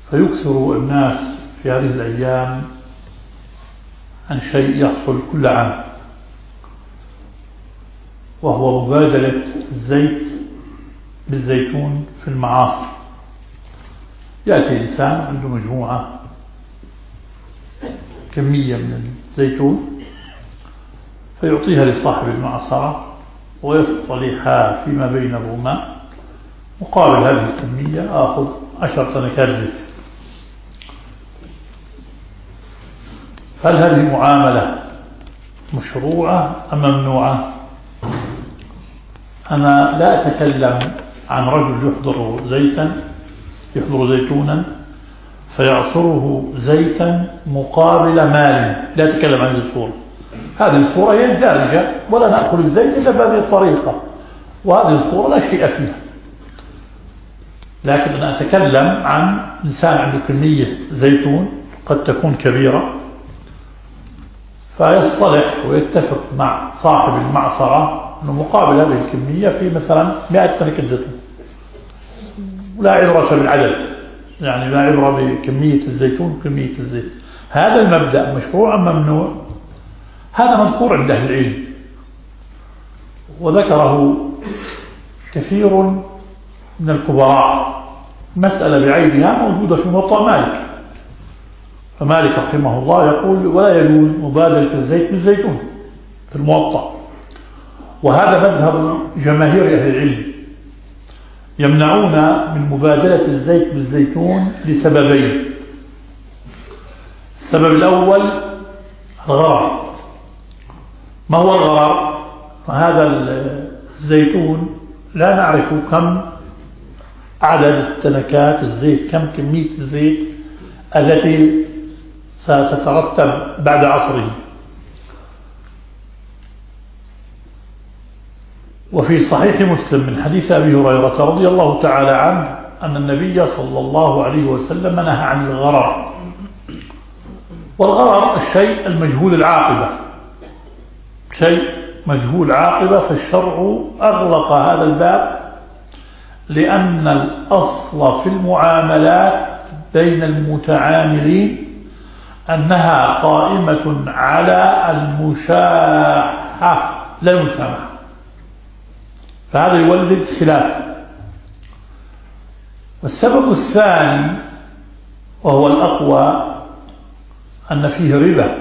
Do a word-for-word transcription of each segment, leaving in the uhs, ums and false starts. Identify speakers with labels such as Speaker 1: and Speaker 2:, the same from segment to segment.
Speaker 1: فيكثر الناس في هذه الأيام عن شيء يحصل كل عام، وهو مبادلة الزيت بالزيتون في المعاصر. يأتي إنسان عنده مجموعة كمية من الزيتون فيعطيها لصاحب المعصرة ويصطلحا فيما بينهما، مقابل هذه الكمية آخذ عشر تنكات زيت. هل هذه معاملة مشروعة أم ممنوعة؟ أنا لا أتكلم عن رجل يحضر زيتا يحضر زيتونا فيعصره زيتا مقابل مال، لا أتكلم عن الصورة. هذه الصورة هي دارجة ولا نأكل الزيت إلا بهذه الطريقة، وهذه الصورة لا شيء فيها. لكن أنا أتكلم عن إنسان عنده كمية زيتون قد تكون كبيرة، فيصطلح ويتفق مع صاحب المعصرة أنه مقابل هذه الكمية في مثلا مئة تنكة زيتون، ولا عبرة بالعدد، يعني لا عبرة بكمية الزيتون وكمية الزيت. هذا المبدأ مشروع أم ممنوع؟ هذا مذكور عند أهل العلم وذكره كثير من الكبراء. مسألة بعينها موجودة في موطأ مالك، فمالك رحمه الله يقول ولا يجوز مبادلة الزيت بالزيتون في الموطأ، وهذا مذهب جماهير أهل العلم، يمنعون من مبادلة الزيت بالزيتون لسببين. السبب الأول الغرر. ما هو الغرر؟ هذا الزيتون لا نعرف كم عدد التنكات الزيت، كم كمية الزيت التي ستترتب بعد عصره. وفي صحيح مسلم من حديث أبي هريرة رضي الله تعالى عنه أن النبي صلى الله عليه وسلم نهى عن الغرر. والغرر الشيء المجهول العاقبة، شيء مجهول عاقبة، فالشرع أغلق هذا الباب لأن الأصل في المعاملات بين المتعاملين أنها قائمة على المشاحة لا المسامحة، فهذا يولد خلاف. والسبب الثاني وهو الأقوى أن فيه ربا،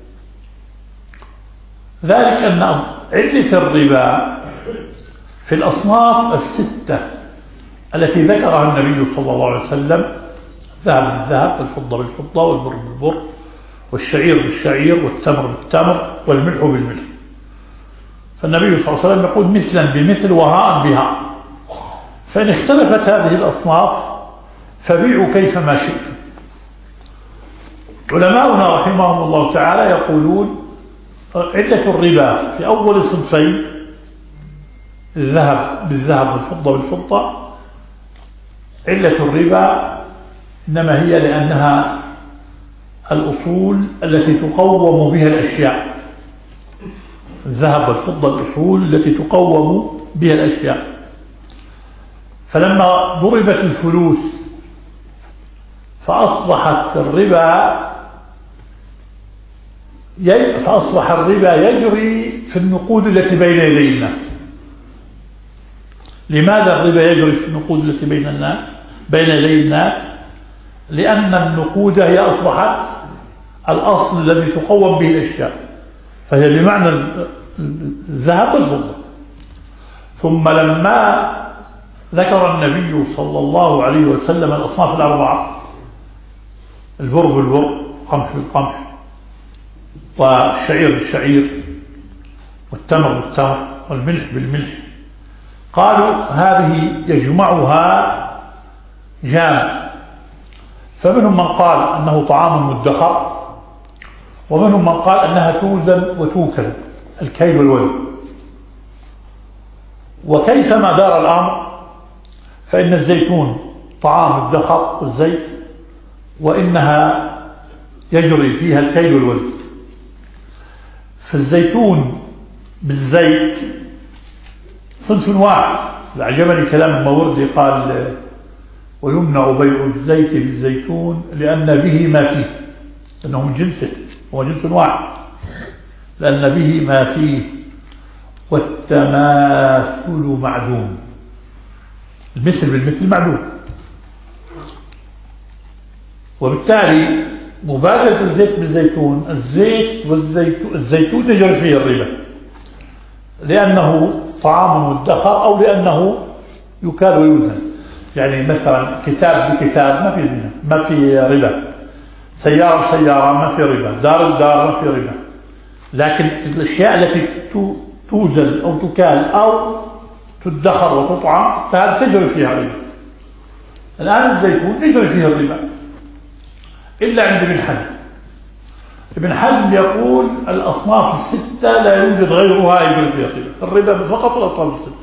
Speaker 1: ذلك أن علة الربا في الأصناف الستة التي ذكرها النبي صلى الله عليه وسلم: الذهب بالذهب، والفضة بالفضة، والبر بالبر، والشعير بالشعير، والتمر بالتمر، والملح بالملح. فالنبي صلى الله عليه وسلم يقول مثلا بمثل وهاء بها، فإن اختلفت هذه الأصناف فبيعوا كيفما شئتم. علماؤنا رحمهم الله تعالى يقولون علة الربا في أول صنفين الذهب بالذهب والفضة بالفضة، علة الربا إنما هي لأنها الأصول التي تقوم بها الأشياء. الذهب والفضة الأصول التي تقوم بها الأشياء. فلما ضربت الفلوس فأصبحت الربا فأصبح الربا يجري في النقود التي بين يدي الناس. لماذا الربا يجري في النقود التي بين الناس بين يدي الناس؟ لأن النقود هي أصبحت الأصل الذي تقوم به الأشياء، فهي بمعنى الذهب والفضة. ثم لما ذكر النبي صلى الله عليه وسلم الأصناف الأربعة: البر بالبر، قمح بالقمح، والشعير بالشعير، والتمر بالتمر، والملح بالملح، قالوا هذه يجمعها جامع. فمنهم من قال أنه طعام مدخر، ومنهم من قال أنها توزن وتوكل، الكيل والوزن. وكيفما دار الأمر فإن الزيتون طعام الدخر والزيت، وإنها يجري فيها الكيل والوزن. فالزيتون بالزيت صنف واحد. أعجبني كلام الماوردي، قال ويمنع بيع الزيت بالزيتون لأن به ما فيه، لأنه من جنسه، هو جنس واحد، لأن به ما فيه، والتماثل معدوم، المثل بالمثل معدوم. وبالتالي مبادلة الزيت بالزيتون، الزيت والزيتون، الزيتون يجري فيه الربا لأنه طعام مدخر أو لأنه يكال ويوزن. يعني مثلا كتاب بكتاب ما في زنا، ما في ربا، سيارة بسيارة ما في ربا، دار بدار ما في ربا. لكن الأشياء التي توزن أو تكال أو تدخر وتطعم فهذا تجري فيها الربا. الآن الزيتون يجري فيه الربا إلا عند ابن حزم. ابن حزم يقول الأصناف الستة لا يوجد غيرها يجري فيها الربا، الربا فقط الأصناف الستة.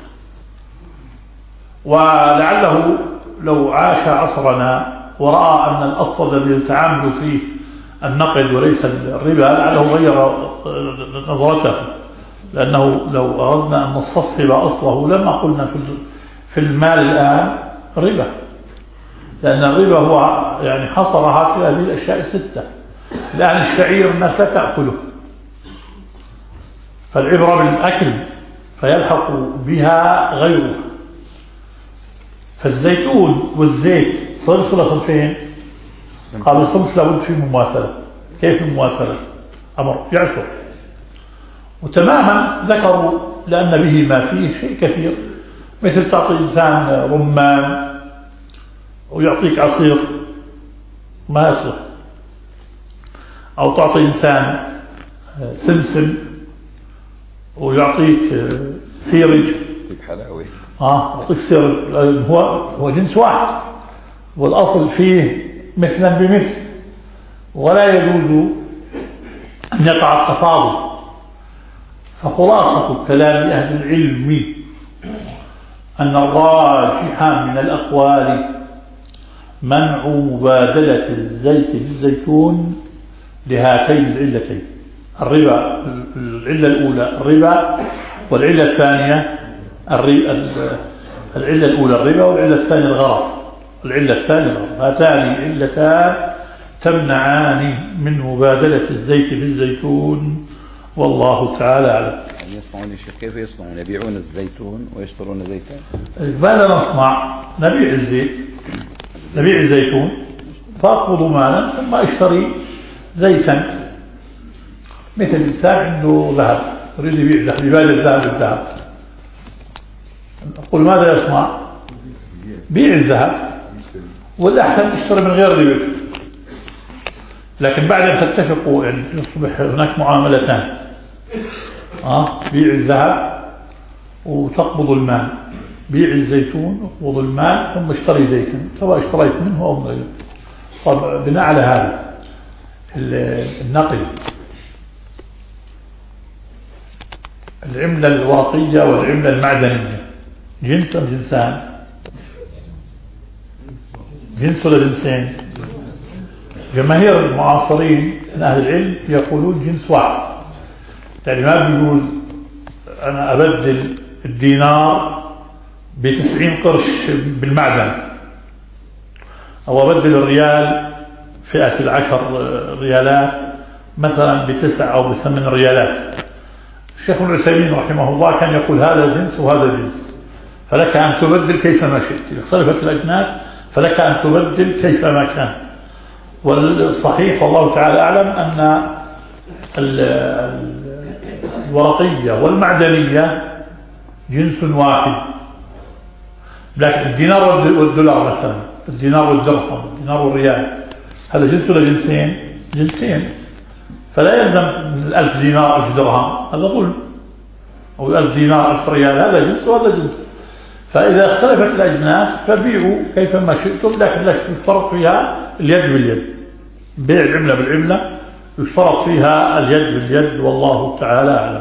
Speaker 1: ولعله لو عاش عصرنا ورأى أن الأصل الذي يتعامل فيه النقد وليس الربا لعله غير نظرته، لأنه لو أردنا أن نستصحب أصله لما قلنا في المال الآن ربا، لأن الربا هو يعني حصرها في هذه الأشياء الستة. الآن الشعير الناس لا تأكله، فالعبرة بالأكل فيلحق بها غيره. فالزيتون والزيت صلصلة صنفين، قالوا الصنف لابد فيه مماثلة. كيف المماثلة؟ أمر يعشر. وتماما ذكروا لأن به ما فيه شيء كثير، مثل تعطي إنسان رمان ويعطيك عصير ما يصلح، أو تعطي إنسان سمسم ويعطيك سيرج
Speaker 2: حلاوي
Speaker 1: اه يعطيك سيرج، هو هو جنس واحد والأصل فيه مثلا بمثل، ولا يجوز أن يقع التفاضل. فخلاصة كلام أهل العلم أن الراجح من الأقوال منع مبادلة الزيت بالزيتون لهاتين العلتين، الربا العلة الأولى الربا، والعلة الثانية العلة الأولى الربا، والعلة الثانية الغرر. العلة الثانية الغرر. هاتان علتان تمنعان من مبادلة الزيت بالزيتون، والله تعالى أعلم.
Speaker 2: يصنعون كيف يصنعون؟ يبيعون الزيتون ويشترون زيتا؟
Speaker 1: ماذا نصنع؟ نبيع الزيت، نبيع الزيتون فأقبض مالا ثم أشتري زيتا. مثل إنسان عنده ذهب يريد يبيع ذهب، يبادل الذهب بالذهب، أقول ماذا يصنع؟ بيع الذهب، والأحسن اشتري من غير ربا. لكن بعد أن تتفقوا يعني يصبح هناك معاملتان، آه بيع الذهب وتقبض المال، بيع الزيتون وقبض المال ثم اشتري زيتا سواء اشتريت منه أو من غيره. طب بناء على هذا النقل، العملة الورقية والعملة المعدنية جنس أم جنسان؟ جنس ولا جنسين؟ جماهير المعاصرين من أهل العلم يقولون جنس واحد. يعني ما بيقول أنا أبدل الدينار بتسعين قرش بالمعدن، أو أبدل الريال فئة العشر ريالات مثلا بتسع أو بثمان ريالات. الشيخ ابن عثيمين رحمه الله كان يقول هذا جنس وهذا جنس، فلك أن تبدل كيفما شئت، إذا اختلفت الأجناس فلك أن تبدل كيفما كان. والصحيح والله تعالى أعلم أن الورقية والمعدنية جنس واحد. لكن الدينار والدولار مثلا، الدينار والدرهم، الدينار والريال، هذا جنس ولا جنسين؟ جنسين. فلا يلزم من الألف دينار ألف درهم، هذا ظلم، أو ألف دينار ألف ريال، هذا جنس وهذا جنس. فإذا اختلفت الأجناس فبيعوا كيفما شئتم، لكن لا يشترط فيها اليد باليد. بيع العملة بالعملة يشترط فيها اليد باليد، والله تعالى أعلم.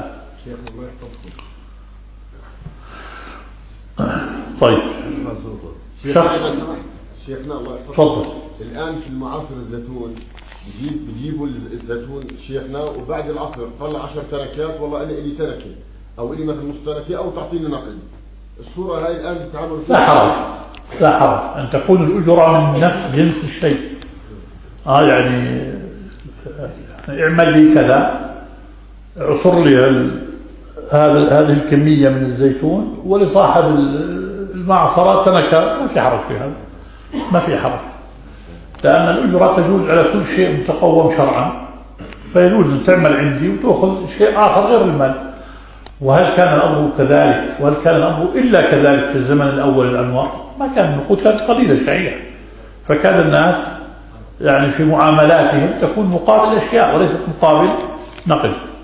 Speaker 1: طيب شخص
Speaker 3: شيخنا الله
Speaker 1: تفضل.
Speaker 3: الآن في المعاصر الزيتون بجيب بجيبوا الزيتون شيخنا، وبعد العصر طلع عشر تركات، والله أنا إلي تركة أو إلي مثلا نص تركة أو تعطيني نقد. الصورة هاي الآن بتتعامل
Speaker 1: لا حرج، لا حرج أن تكون الأجرة من نفس جنس الشيء. آه يعني اعمل لي كذا، عصر لي هذا هذه الكمية من الزيتون، ولصاحب المعصرة تنكة، ما في حرج في هذا، ما في حرج، لأن الأجرة تجوز على كل شيء متقوم شرعا، فيجوز أن تعمل عندي وتأخذ شيء آخر غير المال. وهل كان الأمر كذلك؟ وهل كان الأمر إلا كذلك في الزمن الأول الأنوار؟ ما كان النقود، كانت قليلة شعية، فكان الناس يعني في معاملاتهم تكون مقابل أشياء وليست مقابل نقد.